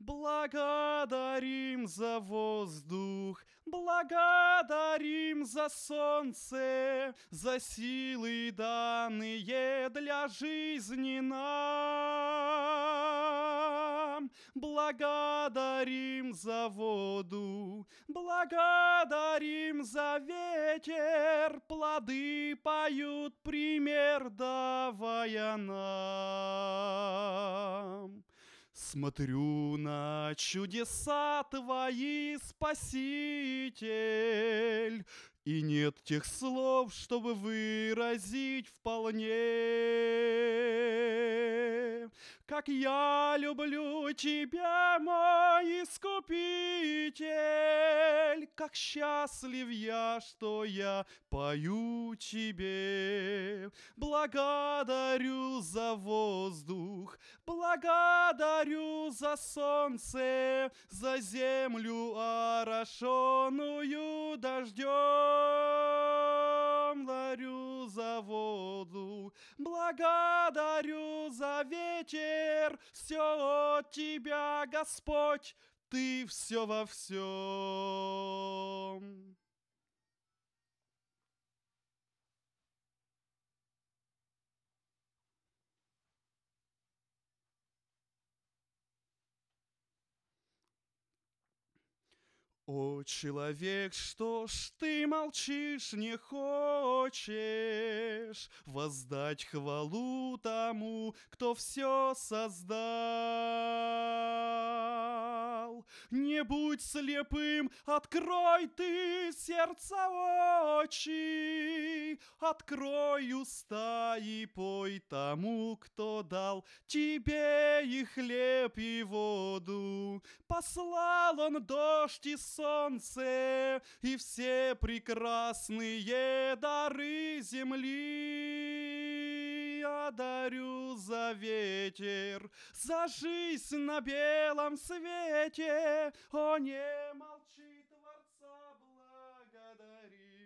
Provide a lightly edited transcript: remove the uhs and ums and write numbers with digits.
Благодарим за воздух, благодарим за солнце, за силы, данные для жизни нам. Благодарим за воду, благодарим за ветер, плоды поют, пример давая нам. Смотрю на чудеса твои, Спаситель, и нет тех слов, чтобы выразить вполне, как я люблю тебя, мой Искупитель, как счастлив я, что я пою тебе. Благодарю за воздух, благодарю за солнце, за землю, орошенную дождем. Благодарю за воду, благодарю за ветер, все от тебя, Господь, ты все во всем. О, человек, что ж ты молчишь, не хочешь воздать хвалу тому, кто все создал? Не будь слепым, открой ты сердца очи, открой уста и пой тому, кто дал тебе и хлеб, и воду. Послал он дождь и солнце, и все прекрасные дары земли. Я дарю за ветер, за жизнь на белом свете. О, не молчи, Творца благодари.